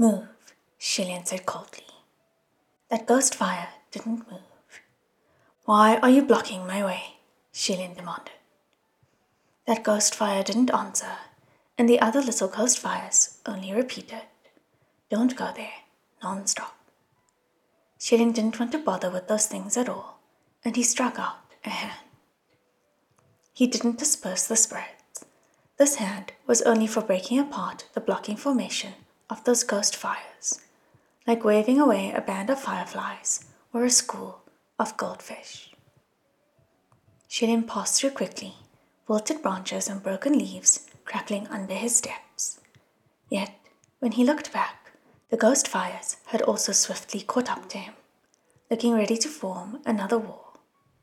Move, Shillian said coldly. That ghost fire didn't move. Why are you blocking my way? Shillian demanded. That ghost fire didn't answer, and the other little ghost fires only repeated, Don't go there, non-stop. Shillian didn't want to bother with those things at all, and he struck out a hand. He didn't disperse the spirits. This hand was only for breaking apart the blocking formation of those ghost fires, like waving away a band of fireflies or a school of goldfish. Shillian passed through quickly, wilted branches and broken leaves crackling under his steps. Yet, when he looked back, the ghost fires had also swiftly caught up to him, looking ready to form another wall.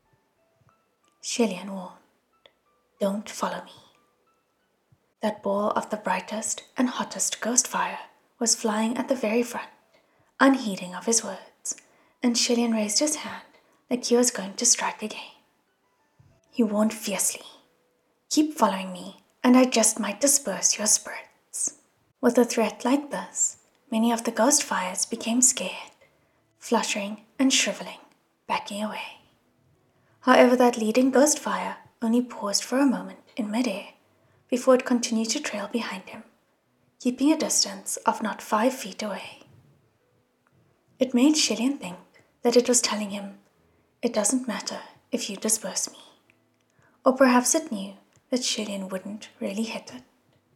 Shillian warned, Don't follow me. That ball of the brightest and hottest ghost fire was flying at the very front, unheeding of his words, and Shillian raised his hand like he was going to strike again. He warned fiercely, Keep following me, and I just might disperse your spirits. With a threat like this, many of the ghost fires became scared, fluttering and shriveling, backing away. However, that leading ghost fire only paused for a moment in midair before it continued to trail behind him, keeping a distance of not 5 feet away. It made Shillian think that it was telling him, It doesn't matter if you disperse me. Or perhaps it knew that Shillian wouldn't really hit it.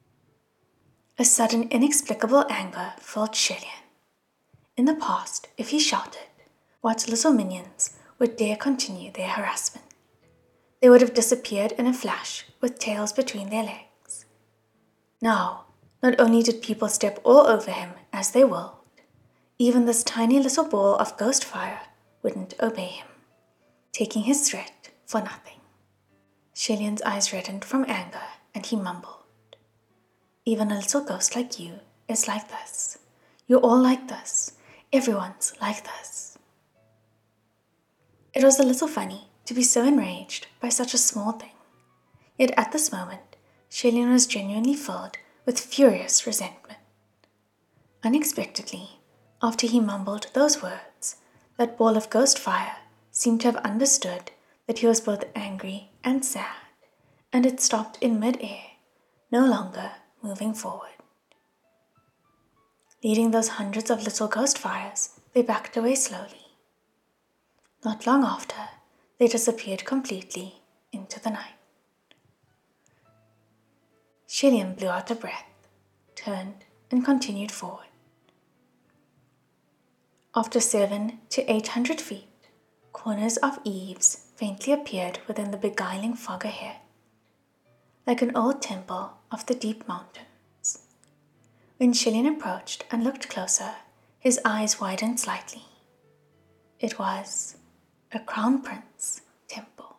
A sudden inexplicable anger filled Shillian. In the past, if he shouted, what little minions would dare continue their harassment? They would have disappeared in a flash with tails between their legs. Now, not only did people step all over him as they willed, even this tiny little ball of ghost fire wouldn't obey him, taking his threat for nothing. Shillian's eyes reddened from anger, and he mumbled, Even a little ghost like you is like this. You're all like this. Everyone's like this. It was a little funny to be so enraged by such a small thing. Yet at this moment, Shillian was genuinely filled with furious resentment. Unexpectedly, after he mumbled those words, that ball of ghost fire seemed to have understood that he was both angry and sad, and it stopped in mid-air, no longer moving forward. Leading those hundreds of little ghost fires, they backed away slowly. Not long after, they disappeared completely into the night. Shillian blew out a breath, turned, and continued forward. After 700 to 800 feet, corners of eaves faintly appeared within the beguiling fog ahead, like an old temple of the deep mountains. When Shillian approached and looked closer, his eyes widened slightly. It was a Crown Prince temple.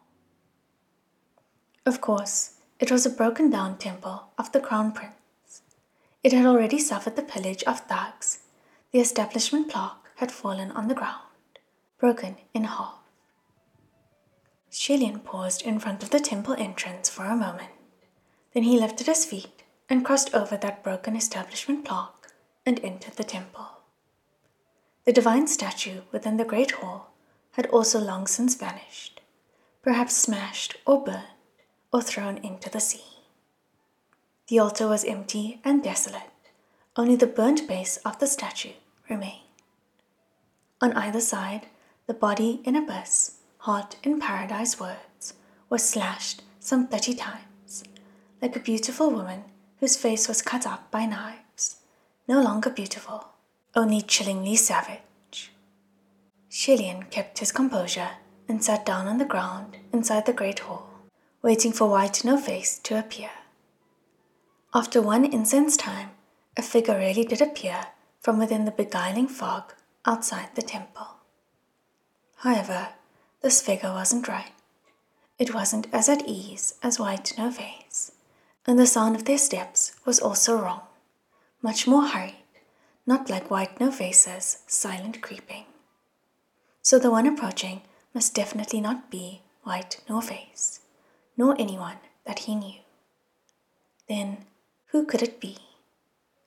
Of course, it was a broken-down temple of the Crown Prince. It had already suffered the pillage of thugs. The establishment plaque had fallen on the ground, broken in half. Shillian paused in front of the temple entrance for a moment. Then he lifted his feet and crossed over that broken establishment plaque and entered the temple. The divine statue within the great hall had also long since vanished, perhaps smashed or burned or thrown into the sea. The altar was empty and desolate. Only the burnt base of the statue remained. On either side, the body in abyss, heart in paradise words, was slashed some 30 times, like a beautiful woman whose face was cut up by knives, no longer beautiful, only chillingly savage. Shillian kept his composure and sat down on the ground inside the great hall, waiting for White No Face to appear. After one incense time, a figure really did appear from within the beguiling fog outside the temple. However, this figure wasn't right. It wasn't as at ease as White No Face, and the sound of their steps was also wrong, much more hurried, not like White No Face's silent creeping. So the one approaching must definitely not be White No Face, nor anyone that he knew. Then, who could it be?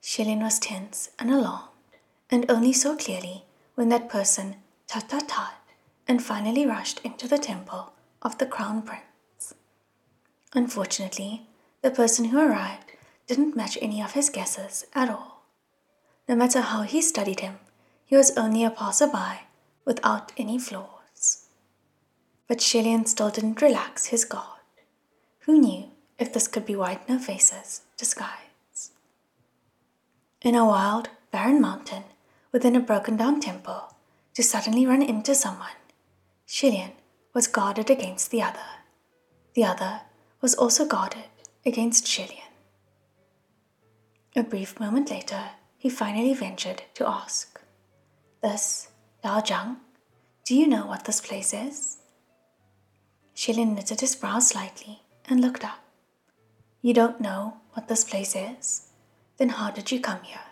Shilin was tense and alarmed, and only saw clearly when that person tut-tut-tut and finally rushed into the temple of the Crown Prince. Unfortunately, the person who arrived didn't match any of his guesses at all. No matter how he studied him, he was only a passerby without any flaws. But Shilin still didn't relax his guard. Who knew if this could be White No Face's disguise? In a wild, barren mountain within a broken-down temple, to suddenly run into someone, Shilin was guarded against the other. The other was also guarded against Shilin. A brief moment later, he finally ventured to ask, "This, Dao Zhang, do you know what this place is?" Shilin knitted his brows slightly and looked up. "You don't know what this place is? Then how did you come here?"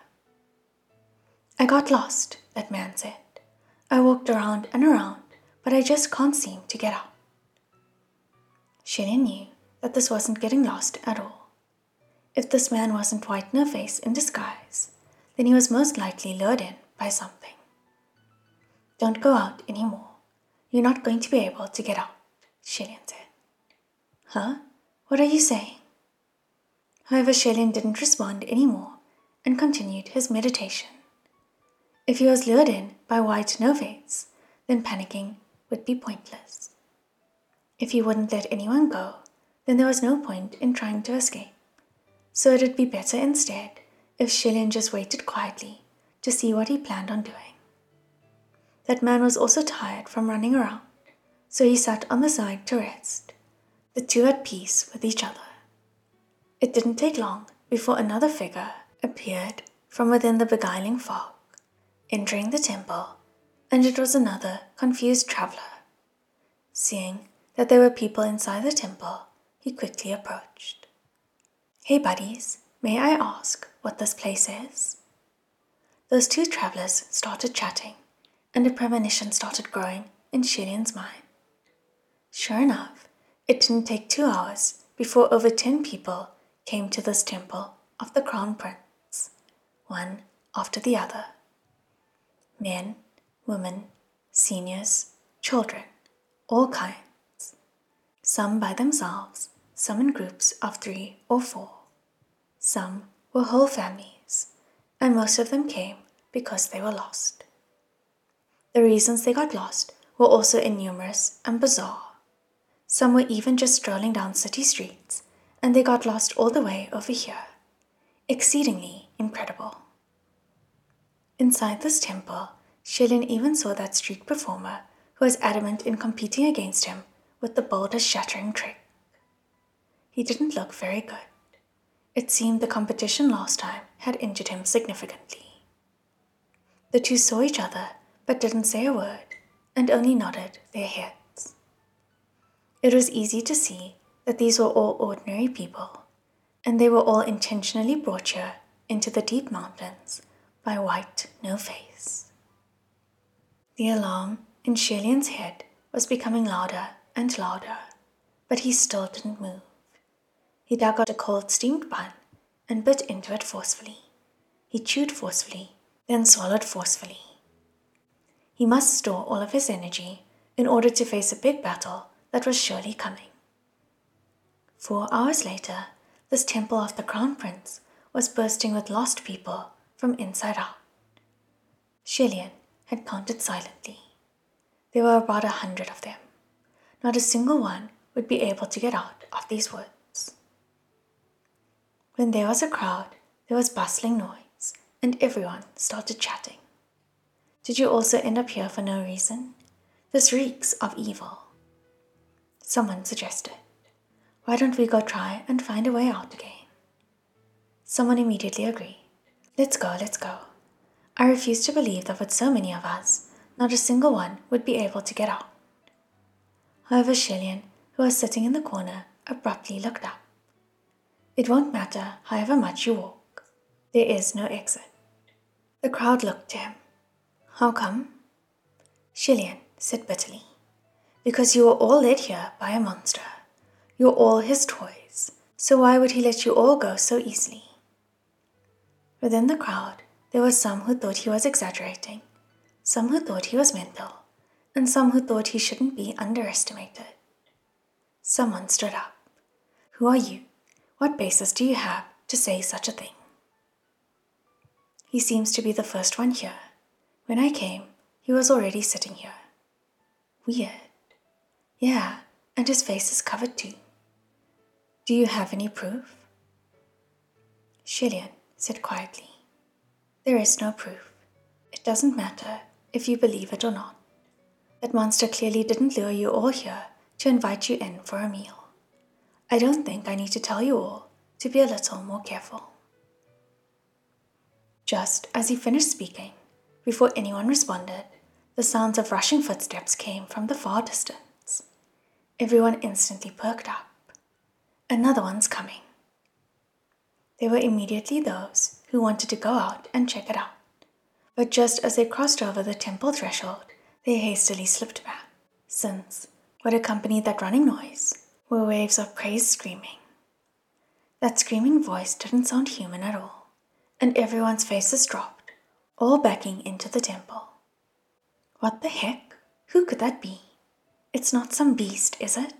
"I got lost," that man said. "I walked around and around, but I just can't seem to get out." Shilin knew that this wasn't getting lost at all. If this man wasn't White No Face in disguise, then he was most likely lured in by something. "Don't go out anymore. You're not going to be able to get out," Shilin said. "Huh? What are you saying?" However, Shilin didn't respond anymore and continued his meditation. If he was lured in by White No Face, then panicking would be pointless. If he wouldn't let anyone go, then there was no point in trying to escape. So it'd be better instead if Shilin just waited quietly to see what he planned on doing. That man was also tired from running around, so he sat on the side to rest, the two at peace with each other. It didn't take long before another figure appeared from within the beguiling fog, entering the temple, and it was another confused traveler. Seeing that there were people inside the temple, he quickly approached. "Hey buddies, may I ask what this place is?" Those two travelers started chatting, and a premonition started growing in Shilin's mind. Sure enough, it didn't take 2 hours before over 10 people came to this temple of the Crown Prince, one after the other. Men, women, seniors, children, all kinds. Some by themselves, some in groups of 3 or 4. Some were whole families, and most of them came because they were lost. The reasons they got lost were also innumerous and bizarre. Some were even just strolling down city streets, and they got lost all the way over here. Exceedingly incredible. Inside this temple, Shilin even saw that street performer who was adamant in competing against him with the boldest shattering trick. He didn't look very good. It seemed the competition last time had injured him significantly. The two saw each other but didn't say a word and only nodded their heads. It was easy to see that these were all ordinary people, and they were all intentionally brought here into the deep mountains by White No Face. The alarm in Shilin's head was becoming louder and louder, but he still didn't move. He dug out a cold steamed bun and bit into it forcefully. He chewed forcefully, then swallowed forcefully. He must store all of his energy in order to face a big battle that was surely coming. 4 hours later, this temple of the Crown Prince was bursting with lost people from inside out. Shilin had counted silently. There were about 100 of them. Not a single one would be able to get out of these woods. When there was a crowd, there was bustling noise, and everyone started chatting. "Did you also end up here for no reason? This reeks of evil." Someone suggested, "Why don't we go try and find a way out again?" Someone immediately agreed. Let's go. I refuse to believe that with so many of us, not a single one would be able to get out." However, Shilin, who was sitting in the corner, abruptly looked up. "It won't matter however much you walk. There is no exit." The crowd looked to him. "How come?" Shilin said bitterly, "Because you were all led here by a monster. You're all his toys, so why would he let you all go so easily?" Within the crowd, there were some who thought he was exaggerating, some who thought he was mental, and some who thought he shouldn't be underestimated. Someone stood up. "Who are you? What basis do you have to say such a thing?" "He seems to be the first one here. When I came, he was already sitting here." "Weird." "Yeah, and his face is covered too." "Do you have any proof?" Shillian said quietly, "There is no proof. It doesn't matter if you believe it or not. That monster clearly didn't lure you all here to invite you in for a meal. I don't think I need to tell you all to be a little more careful." Just as he finished speaking, before anyone responded, the sounds of rushing footsteps came from the far distance. Everyone instantly perked up. Another one's coming. There were immediately those who wanted to go out and check it out, but just as they crossed over the temple threshold, they hastily slipped back, since what accompanied that running noise were waves of crazed screaming. That screaming voice didn't sound human at all, and everyone's faces dropped, all backing into the temple. What the heck? Who could that be? It's not some beast, is it?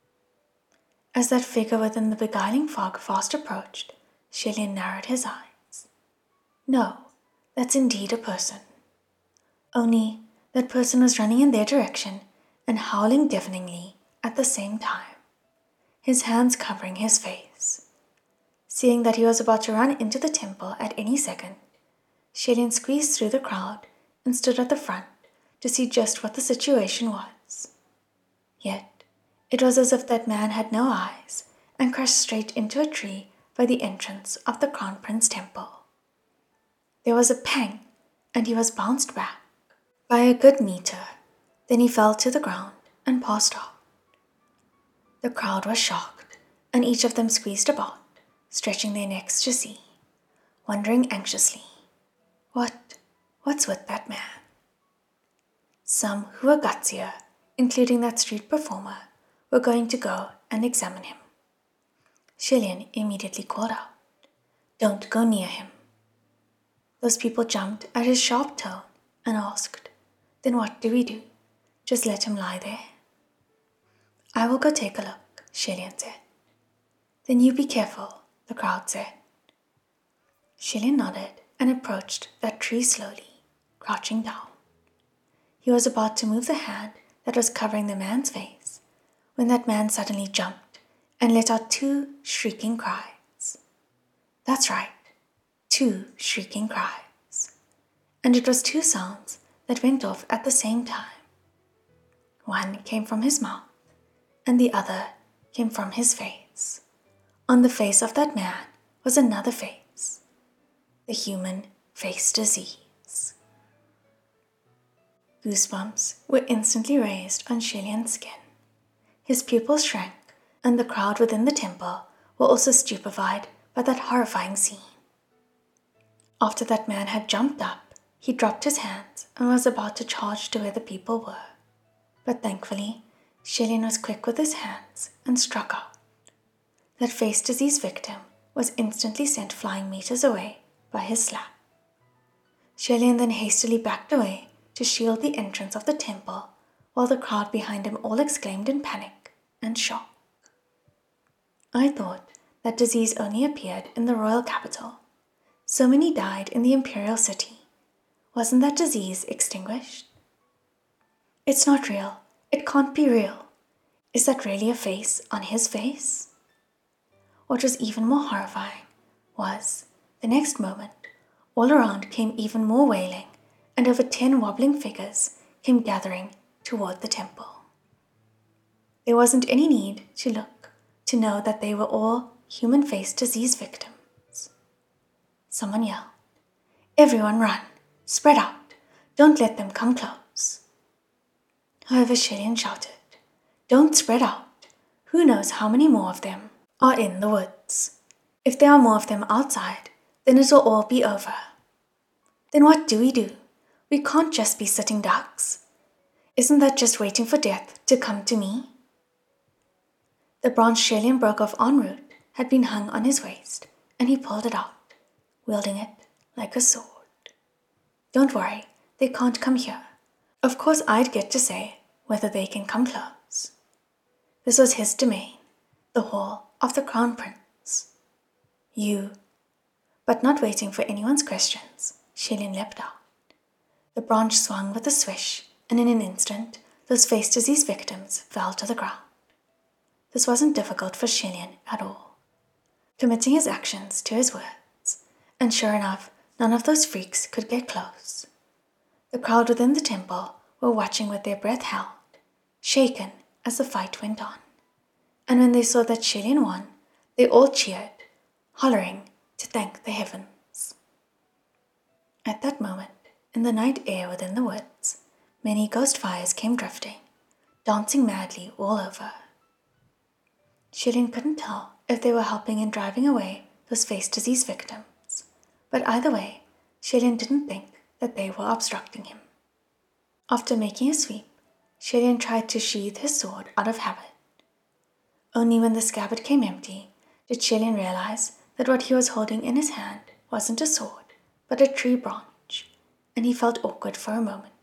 As that figure within the beguiling fog fast approached, Shillian narrowed his eyes. No, that's indeed a person. Only that person was running in their direction and howling deafeningly at the same time, his hands covering his face. Seeing that he was about to run into the temple at any second, Shillian squeezed through the crowd and stood at the front to see just what the situation was. Yet, it was as if that man had no eyes and crashed straight into a tree by the entrance of the Crown Prince Temple. There was a pang, and he was bounced back by a good meter. Then he fell to the ground and passed out. The crowd was shocked, and each of them squeezed about, stretching their necks to see, wondering anxiously, what's with that man? Some who were gutsier, including that street performer, were going to go and examine him. Shillian immediately called out, "Don't go near him." Those people jumped at his sharp tone and asked, "Then what do we do? Just let him lie there?" "I will go take a look," Shillian said. "Then you be careful," the crowd said. Shillian nodded and approached that tree slowly, crouching down. He was about to move the hand that was covering the man's face when that man suddenly jumped and let out 2 shrieking cries. That's right, 2 shrieking cries. And it was 2 sounds that went off at the same time. One came from his mouth, and the other came from his face. On the face of that man was another face, the human face disease. Goosebumps were instantly raised on Shillian's skin. His pupils shrank, and the crowd within the temple were also stupefied by that horrifying scene. After that man had jumped up, he dropped his hands and was about to charge to where the people were. But thankfully, Shillian was quick with his hands and struck out. That face disease victim was instantly sent flying meters away by his slap. Shillian then hastily backed away to shield the entrance of the temple, while the crowd behind him all exclaimed in panic and shock. I thought that disease only appeared in the royal capital. So many died in the imperial city. Wasn't that disease extinguished? It's not real. It can't be real. Is that really a face on his face? What was even more horrifying was, the next moment, all around came even more wailing, and over 10 wobbling figures came gathering toward the temple. There wasn't any need to look to know that they were all human face disease victims. Someone yelled, "Everyone run! Spread out! Don't let them come close!" However, Shillian shouted, "Don't spread out! Who knows how many more of them are in the woods? If there are more of them outside, then it will all be over. Then what do? We can't just be sitting ducks. Isn't that just waiting for death to come to me?" The branch Shillian broke off en route had been hung on his waist, and he pulled it out, wielding it like a sword. Don't worry, they can't come here. Of course I'd get to say whether they can come close. This was his domain, the hall of the Crown Prince. But not waiting for anyone's questions, Shillian leapt out. The branch swung with a swish, and in an instant, those face disease victims fell to the ground. This wasn't difficult for Shillian at all, committing his actions to his words, and sure enough, none of those freaks could get close. The crowd within the temple were watching with their breath held, shaken as the fight went on. And when they saw that Shillian won, they all cheered, hollering to thank the heavens. At that moment, in the night air within the woods, many ghost fires came drifting, dancing madly all over. Shillian couldn't tell if they were helping in driving away those face disease victims, but either way, Shillian didn't think that they were obstructing him. After making a sweep, Shillian tried to sheathe his sword out of habit. Only when the scabbard came empty did Shillian realize that what he was holding in his hand wasn't a sword, but a tree branch, and he felt awkward for a moment.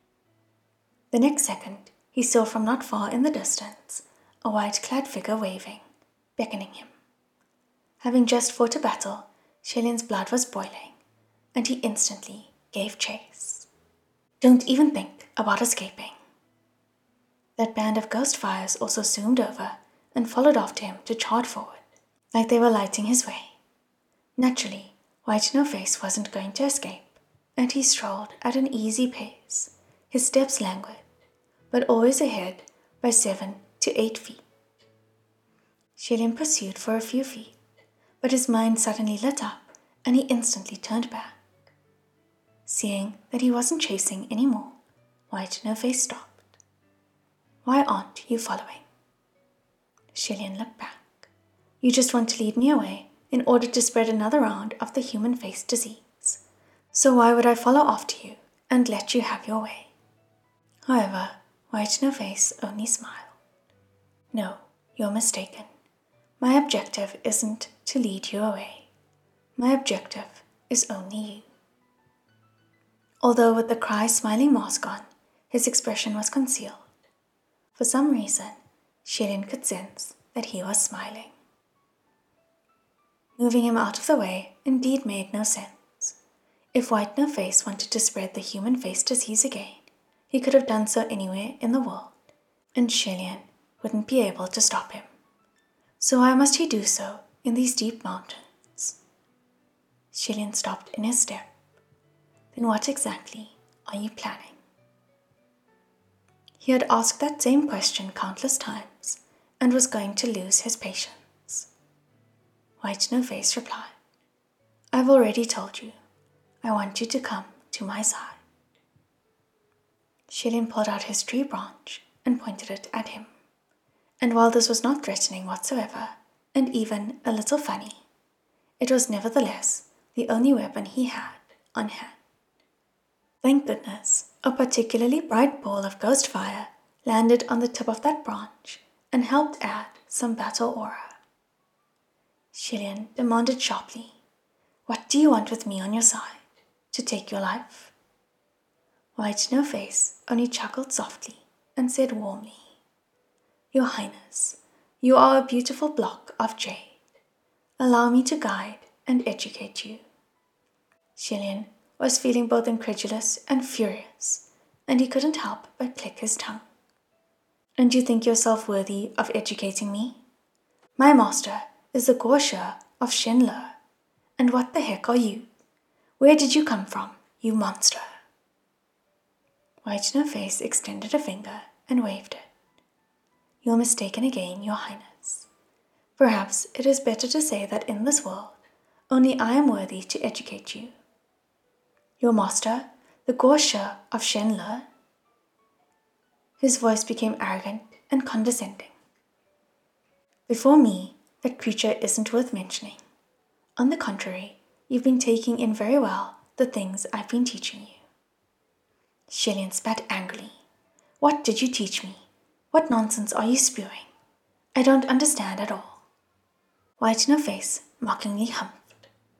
The next second, he saw from not far in the distance a white-clad figure waving, beckoning him. Having just fought a battle, Shillian's blood was boiling, and he instantly gave chase. Don't even think about escaping. That band of ghost fires also zoomed over and followed after him to charge forward, like they were lighting his way. Naturally, White-No-Face wasn't going to escape, and he strolled at an easy pace, his steps languid, but always ahead by 7 to 8 feet. Shillian pursued for a few feet, but his mind suddenly lit up and he instantly turned back. Seeing that he wasn't chasing anymore, White-No-Face stopped. Why aren't you following? Shillian looked back. You just want to lead me away in order to spread another round of the human face disease. So why would I follow after you and let you have your way? However, White-No-Face only smiled. No, you're mistaken. My objective isn't to lead you away. My objective is only you. Although with the Cry smiling mask on, his expression was concealed. For some reason, Shillian could sense that he was smiling. Moving him out of the way indeed made no sense. If White-No-Face wanted to spread the human face disease again, he could have done so anywhere in the world, and Shillian wouldn't be able to stop him. So why must he do so in these deep mountains? Shillian stopped in his step. Then what exactly are you planning? He had asked that same question countless times and was going to lose his patience. White-No-Face replied, I've already told you. I want you to come to my side. Shillian pulled out his tree branch and pointed it at him. And while this was not threatening whatsoever, and even a little funny, it was nevertheless the only weapon he had on hand. Thank goodness, a particularly bright ball of ghost fire landed on the tip of that branch and helped add some battle aura. Shillian demanded sharply, What do you want with me on your side? To take your life? White-No-Face only chuckled softly and said warmly, Your Highness, you are a beautiful block of jade. Allow me to guide and educate you. Shillian was feeling both incredulous and furious, and he couldn't help but click his tongue. And you think yourself worthy of educating me? My master is the Guoshe of Shenle, and what the heck are you? Where did you come from, you monster? White-No-Face extended a finger and waved it. You're mistaken again, your Highness. Perhaps it is better to say that in this world, only I am worthy to educate you. Your master, the Guoshe of Shenle? His voice became arrogant and condescending. Before me, that creature isn't worth mentioning. On the contrary, you've been taking in very well the things I've been teaching you. Shillian spat angrily. What did you teach me? What nonsense are you spewing? I don't understand at all. White-No-Face mockingly humphed.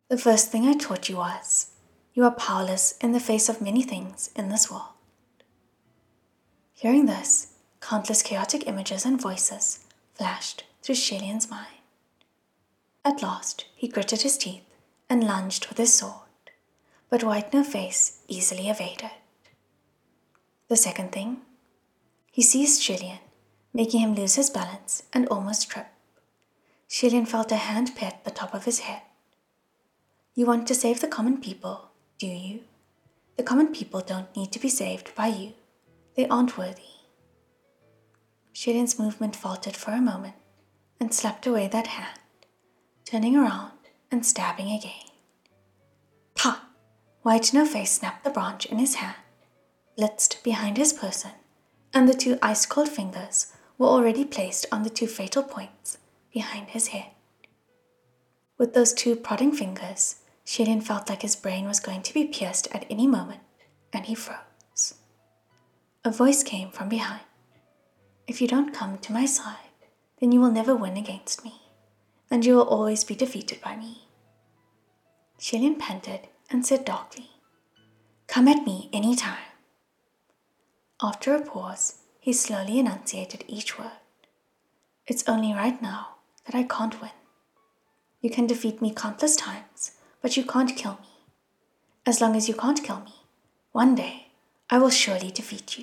The first thing I taught you was, you are powerless in the face of many things in this world. Hearing this, countless chaotic images and voices flashed through Shelian's mind. At last, he gritted his teeth and lunged with his sword, but White No Face easily evaded. The second thing, he seized Shelian, making him lose his balance and almost trip. Shelian felt a hand pet the top of his head. You want to save the common people, do you? The common people don't need to be saved by you. They aren't worthy. Shelian's movement faltered for a moment and slapped away that hand, turning around and stabbing again. Pa! White No Face snapped the branch in his hand, blitzed behind his person, and the two ice-cold fingers were already placed on the two fatal points behind his head. With those two prodding fingers, Shelian felt like his brain was going to be pierced at any moment, and he froze. A voice came from behind. If you don't come to my side, then you will never win against me, and you will always be defeated by me. Shelian panted and said darkly, Come at me any time. After a pause, he slowly enunciated each word. It's only right now that I can't win. You can defeat me countless times, but you can't kill me. As long as you can't kill me, one day I will surely defeat you.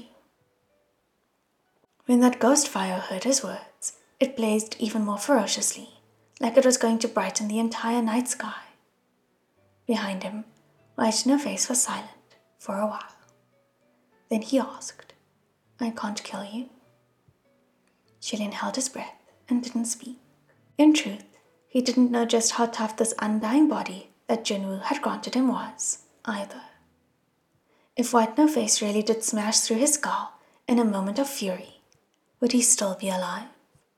When that ghost fire heard his words, it blazed even more ferociously, like it was going to brighten the entire night sky. Behind him, White No Face was silent for a while. Then he asked, I can't kill you? Shelian held his breath and didn't speak. In truth, he didn't know just how tough this undying body that Jinwoo had granted him was, either. If White No Face really did smash through his skull in a moment of fury, would he still be alive?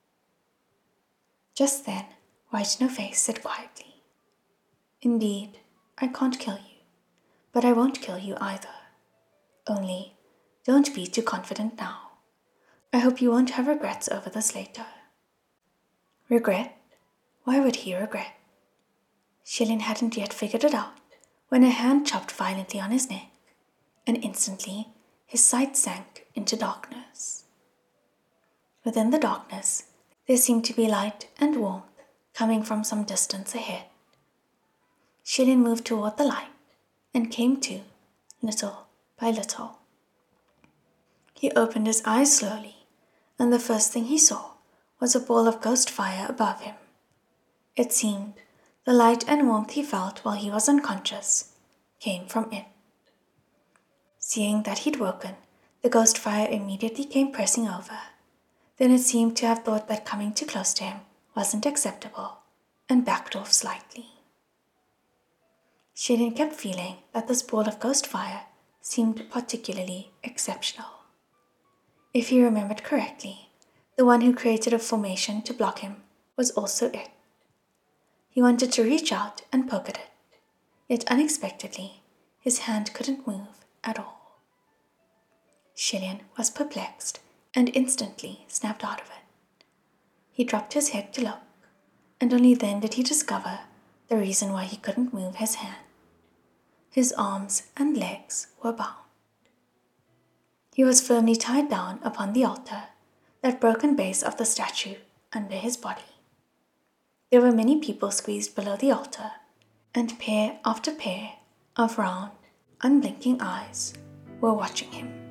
Just then, White No Face said quietly, Indeed, I can't kill you, but I won't kill you either. Only, don't be too confident now. I hope you won't have regrets over this later. Regret? Why would he regret? Shelian hadn't yet figured it out when a hand chopped violently on his neck, and instantly his sight sank into darkness. Within the darkness, there seemed to be light and warmth coming from some distance ahead. Shelian moved toward the light and came to, little by little. He opened his eyes slowly, and the first thing he saw was a ball of ghost fire above him. It seemed the light and warmth he felt while he was unconscious came from it. Seeing that he'd woken, the ghost fire immediately came pressing over. Then it seemed to have thought that coming too close to him wasn't acceptable and backed off slightly. Shelian kept feeling that this ball of ghost fire seemed particularly exceptional. If he remembered correctly, the one who created a formation to block him was also it. He wanted to reach out and poke at it, yet unexpectedly, his hand couldn't move at all. Shelian was perplexed and instantly snapped out of it. He dropped his head to look, and only then did he discover the reason why he couldn't move his hand. His arms and legs were bound. He was firmly tied down upon the altar, that broken base of the statue under his body. There were many people squeezed below the altar, and pair after pair of round, unblinking eyes were watching him.